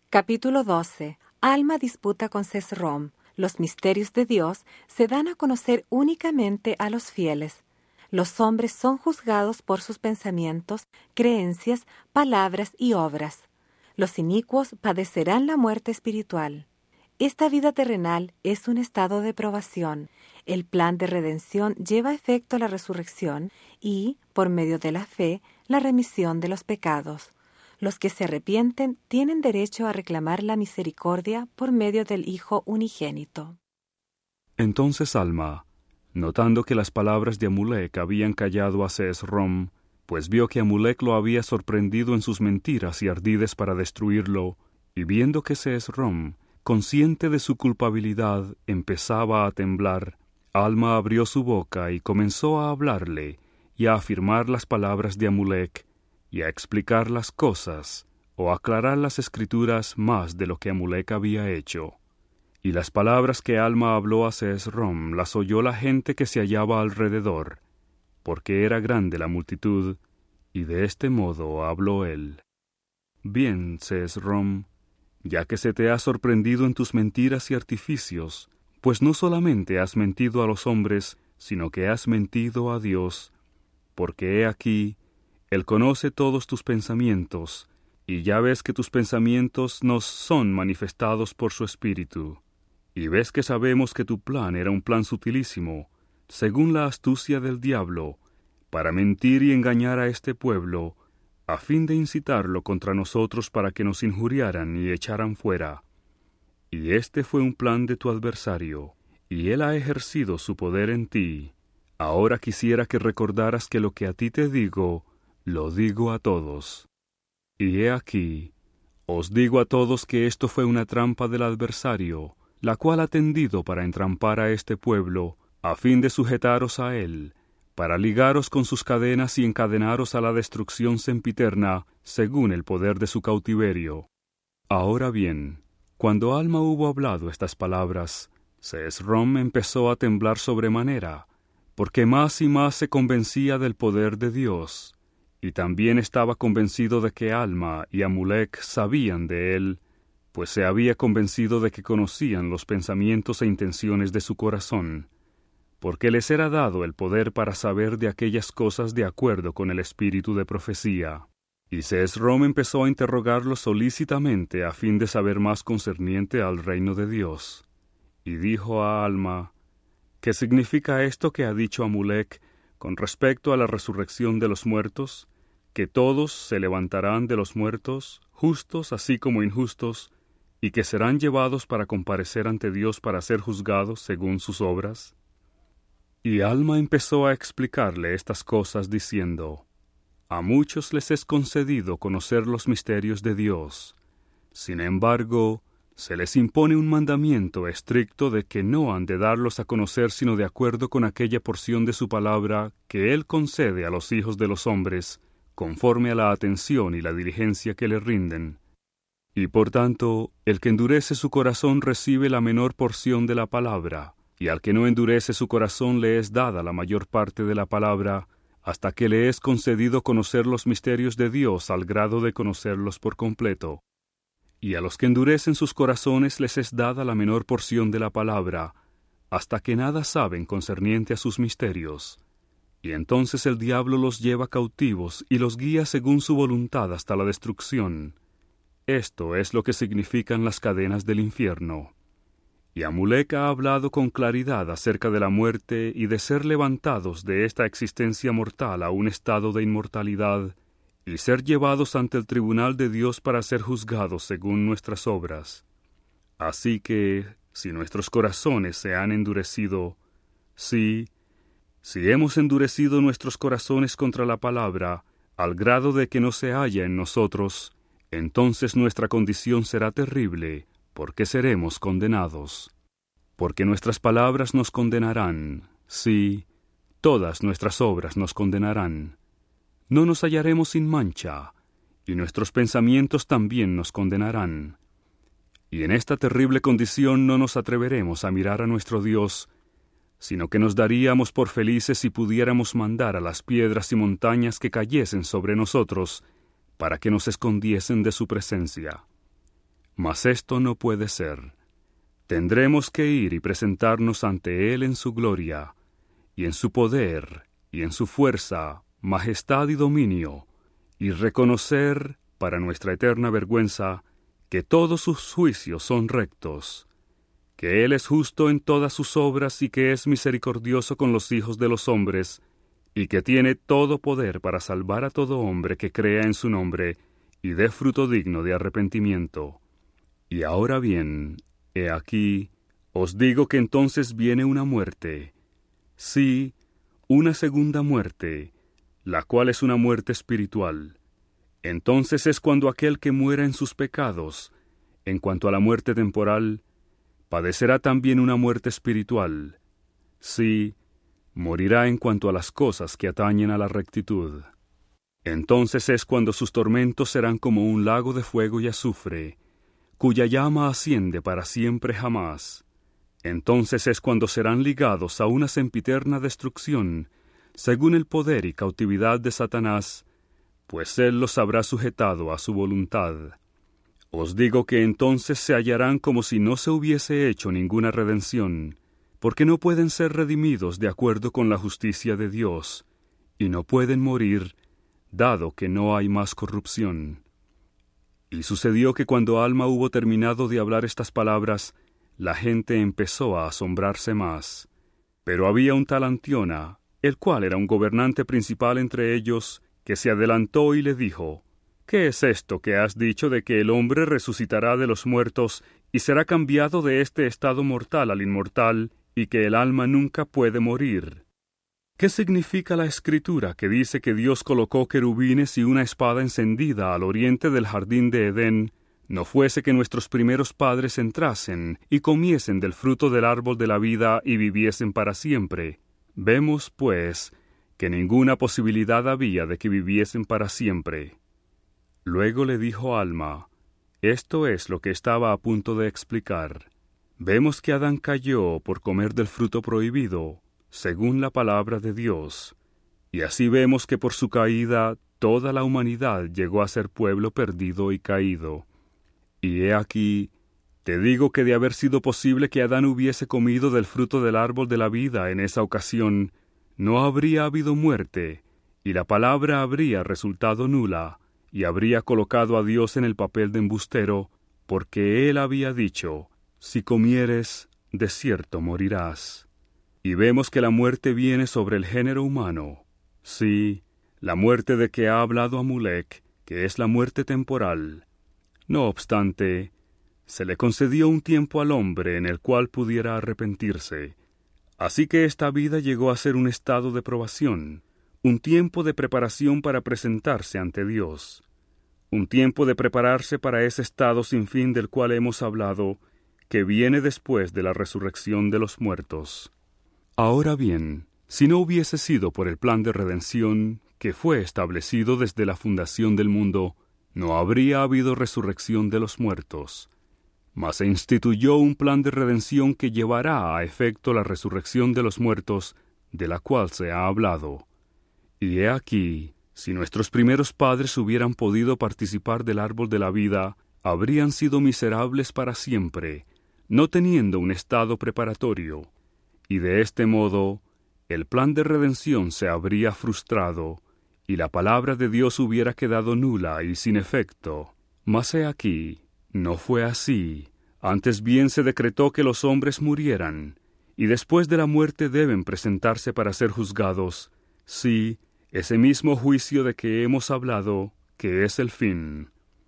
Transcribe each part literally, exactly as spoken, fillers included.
Capítulo doce. Alma disputa con Sesrom. Los misterios de Dios se dan a conocer únicamente a los fieles. Los hombres son juzgados por sus pensamientos, creencias, palabras y obras. Los inicuos padecerán la muerte espiritual. Esta vida terrenal es un estado de probación. El plan de redención lleva a efecto la resurrección y, por medio de la fe, la remisión de los pecados. Los que se arrepienten tienen derecho a reclamar la misericordia por medio del Hijo unigénito. Entonces Alma, notando que las palabras de Amulek habían callado a Sesrom, pues vio que Amulek lo había sorprendido en sus mentiras y ardides para destruirlo, y viendo que Sesrom, consciente de su culpabilidad, empezaba a temblar, Alma abrió su boca y comenzó a hablarle y a afirmar las palabras de Amulek, y a explicar las cosas, o aclarar las escrituras más de lo que Amulek había hecho. Y las palabras que Alma habló a Sesrom las oyó la gente que se hallaba alrededor, porque era grande la multitud, y de este modo habló él. Bien, Sesrom, ya que se te ha sorprendido en tus mentiras y artificios, pues no solamente has mentido a los hombres, sino que has mentido a Dios, porque he aquí, Él conoce todos tus pensamientos, y ya ves que tus pensamientos nos son manifestados por su Espíritu. Y ves que sabemos que tu plan era un plan sutilísimo, según la astucia del diablo, para mentir y engañar a este pueblo, a fin de incitarlo contra nosotros para que nos injuriaran y echaran fuera. Y este fue un plan de tu adversario, y él ha ejercido su poder en ti. Ahora quisiera que recordaras que lo que a ti te digo, lo digo a todos. Y he aquí, os digo a todos que esto fue una trampa del adversario, la cual ha tendido para entrampar a este pueblo, a fin de sujetaros a él, para ligaros con sus cadenas y encadenaros a la destrucción sempiterna, según el poder de su cautiverio. Ahora bien, cuando Alma hubo hablado estas palabras, Sesrom empezó a temblar sobremanera, porque más y más se convencía del poder de Dios, y también estaba convencido de que Alma y Amulek sabían de él, pues se había convencido de que conocían los pensamientos e intenciones de su corazón, porque les era dado el poder para saber de aquellas cosas de acuerdo con el espíritu de profecía. Y Sesrom empezó a interrogarlo solícitamente a fin de saber más concerniente al reino de Dios. Y dijo a Alma, ¿qué significa esto que ha dicho Amulek con respecto a la resurrección de los muertos? Que todos se levantarán de los muertos, justos así como injustos, y que serán llevados para comparecer ante Dios para ser juzgados según sus obras. Y Alma empezó a explicarle estas cosas diciendo, a muchos les es concedido conocer los misterios de Dios. Sin embargo, se les impone un mandamiento estricto de que no han de darlos a conocer sino de acuerdo con aquella porción de su palabra que Él concede a los hijos de los hombres, conforme a la atención y la diligencia que le rinden. Y por tanto, el que endurece su corazón recibe la menor porción de la palabra, y al que no endurece su corazón le es dada la mayor parte de la palabra, hasta que le es concedido conocer los misterios de Dios al grado de conocerlos por completo. Y a los que endurecen sus corazones les es dada la menor porción de la palabra, hasta que nada saben concerniente a sus misterios. Y entonces el diablo los lleva cautivos y los guía según su voluntad hasta la destrucción. Esto es lo que significan las cadenas del infierno. Y Amulek ha hablado con claridad acerca de la muerte y de ser levantados de esta existencia mortal a un estado de inmortalidad, y ser llevados ante el tribunal de Dios para ser juzgados según nuestras obras. Así que, si nuestros corazones se han endurecido, sí, si hemos endurecido nuestros corazones contra la palabra, al grado de que no se halla en nosotros, entonces nuestra condición será terrible, porque seremos condenados. Porque nuestras palabras nos condenarán, sí, todas nuestras obras nos condenarán. No nos hallaremos sin mancha, y nuestros pensamientos también nos condenarán. Y en esta terrible condición no nos atreveremos a mirar a nuestro Dios, sino que nos daríamos por felices si pudiéramos mandar a las piedras y montañas que cayesen sobre nosotros, para que nos escondiesen de su presencia. Mas esto no puede ser. Tendremos que ir y presentarnos ante Él en su gloria, y en su poder, y en su fuerza, majestad y dominio, y reconocer, para nuestra eterna vergüenza, que todos sus juicios son rectos, que Él es justo en todas sus obras y que es misericordioso con los hijos de los hombres, y que tiene todo poder para salvar a todo hombre que crea en su nombre y dé fruto digno de arrepentimiento. Y ahora bien, he aquí, os digo que entonces viene una muerte, sí, una segunda muerte, la cual es una muerte espiritual. Entonces es cuando aquel que muera en sus pecados, en cuanto a la muerte temporal, padecerá también una muerte espiritual. Sí, morirá en cuanto a las cosas que atañen a la rectitud. Entonces es cuando sus tormentos serán como un lago de fuego y azufre, cuya llama asciende para siempre jamás. Entonces es cuando serán ligados a una sempiterna destrucción, según el poder y cautividad de Satanás, pues él los habrá sujetado a su voluntad. Os digo que entonces se hallarán como si no se hubiese hecho ninguna redención, porque no pueden ser redimidos de acuerdo con la justicia de Dios, y no pueden morir, dado que no hay más corrupción. Y sucedió que cuando Alma hubo terminado de hablar estas palabras, la gente empezó a asombrarse más. Pero había un tal Antiona, el cual era un gobernante principal entre ellos, que se adelantó y le dijo: ¿Qué es esto que has dicho de que el hombre resucitará de los muertos y será cambiado de este estado mortal al inmortal, y que el alma nunca puede morir? ¿Qué significa la escritura que dice que Dios colocó querubines y una espada encendida al oriente del jardín de Edén, no fuese que nuestros primeros padres entrasen y comiesen del fruto del árbol de la vida y viviesen para siempre? Vemos, pues, que ninguna posibilidad había de que viviesen para siempre. Luego le dijo Alma: esto es lo que estaba a punto de explicar. Vemos que Adán cayó por comer del fruto prohibido, según la palabra de Dios, y así vemos que por su caída toda la humanidad llegó a ser pueblo perdido y caído. Y he aquí, te digo que de haber sido posible que Adán hubiese comido del fruto del árbol de la vida en esa ocasión, no habría habido muerte, y la palabra habría resultado nula, y habría colocado a Dios en el papel de embustero, porque él había dicho: si comieres, de cierto morirás. Y vemos que la muerte viene sobre el género humano. Sí, la muerte de que ha hablado Amulek, que es la muerte temporal. No obstante, se le concedió un tiempo al hombre en el cual pudiera arrepentirse. Así que esta vida llegó a ser un estado de probación, un tiempo de preparación para presentarse ante Dios, un tiempo de prepararse para ese estado sin fin del cual hemos hablado, que viene después de la resurrección de los muertos. Ahora bien, si no hubiese sido por el plan de redención que fue establecido desde la fundación del mundo, no habría habido resurrección de los muertos. Mas se instituyó un plan de redención que llevará a efecto la resurrección de los muertos, de la cual se ha hablado. Y he aquí, si nuestros primeros padres hubieran podido participar del árbol de la vida, habrían sido miserables para siempre, no teniendo un estado preparatorio. Y de este modo, el plan de redención se habría frustrado, y la palabra de Dios hubiera quedado nula y sin efecto. Mas he aquí, no fue así. Antes bien se decretó que los hombres murieran, y después de la muerte deben presentarse para ser juzgados. Sí, ese mismo juicio de que hemos hablado, que es el fin.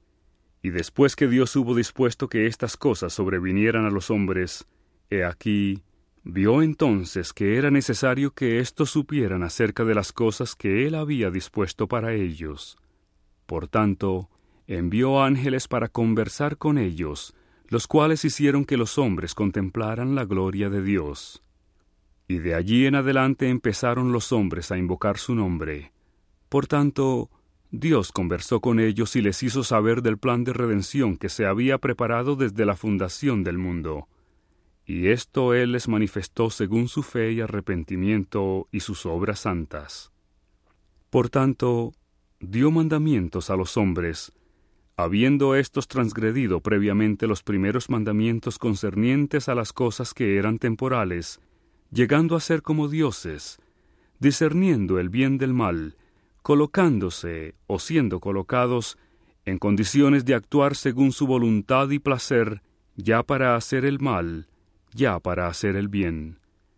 Y después que Dios hubo dispuesto que estas cosas sobrevinieran a los hombres, he aquí, vio entonces que era necesario que éstos supieran acerca de las cosas que Él había dispuesto para ellos. Por tanto, envió ángeles para conversar con ellos, los cuales hicieron que los hombres contemplaran la gloria de Dios. Y de allí en adelante empezaron los hombres a invocar su nombre. Por tanto, Dios conversó con ellos y les hizo saber del plan de redención que se había preparado desde la fundación del mundo. Y esto Él les manifestó según su fe y arrepentimiento y sus obras santas. Por tanto, dio mandamientos a los hombres, habiendo éstos transgredido previamente los primeros mandamientos concernientes a las cosas que eran temporales, llegando a ser como dioses, discerniendo el bien del mal, colocándose o siendo colocados en condiciones de actuar según su voluntad y placer, ya para hacer el mal, ya para hacer el bien.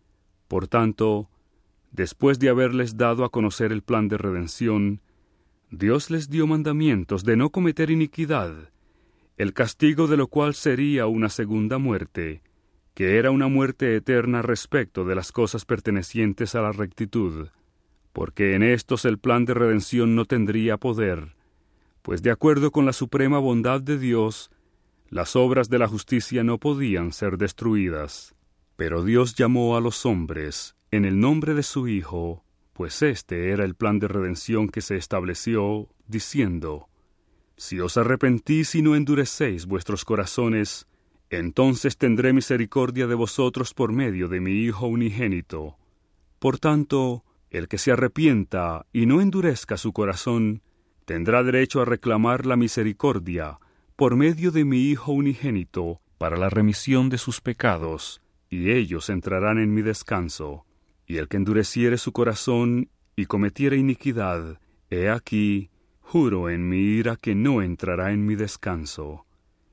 Por tanto, después de haberles dado a conocer el plan de redención, Dios les dio mandamientos de no cometer iniquidad, el castigo de lo cual sería una segunda muerte, que era una muerte eterna respecto de las cosas pertenecientes a la rectitud, porque en estos el plan de redención no tendría poder, pues de acuerdo con la suprema bondad de Dios, las obras de la justicia no podían ser destruidas. Pero Dios llamó a los hombres en el nombre de su Hijo, pues este era el plan de redención que se estableció, diciendo: Si os arrepentís y no endurecéis vuestros corazones, entonces tendré misericordia de vosotros por medio de mi Hijo unigénito. Por tanto, el que se arrepienta y no endurezca su corazón, tendrá derecho a reclamar la misericordia por medio de mi Hijo unigénito para la remisión de sus pecados, y ellos entrarán en mi descanso. Y el que endureciere su corazón y cometiere iniquidad, he aquí, juro en mi ira que no entrará en mi descanso.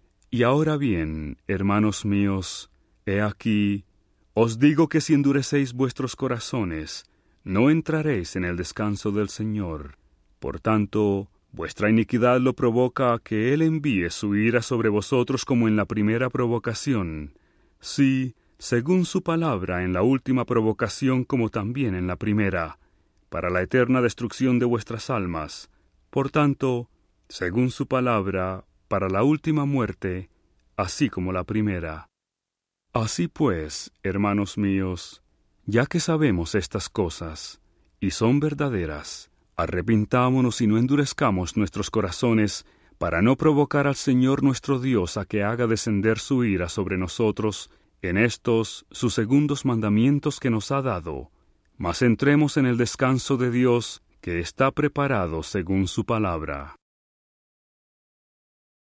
Y ahora bien, hermanos míos, he aquí, os digo que si endurecéis vuestros corazones, no entraréis en el descanso del Señor. Por tanto, vuestra iniquidad lo provoca a que Él envíe su ira sobre vosotros como en la primera provocación. Sí, según su palabra en la última provocación como también en la primera, para la eterna destrucción de vuestras almas. Por tanto, según su palabra, para la última muerte, así como la primera. Así pues, hermanos míos, ya que sabemos estas cosas, y son verdaderas, arrepintámonos y no endurezcamos nuestros corazones, para no provocar al Señor nuestro Dios a que haga descender su ira sobre nosotros, en estos sus segundos mandamientos que nos ha dado, mas entremos en el descanso de Dios que está preparado según su palabra.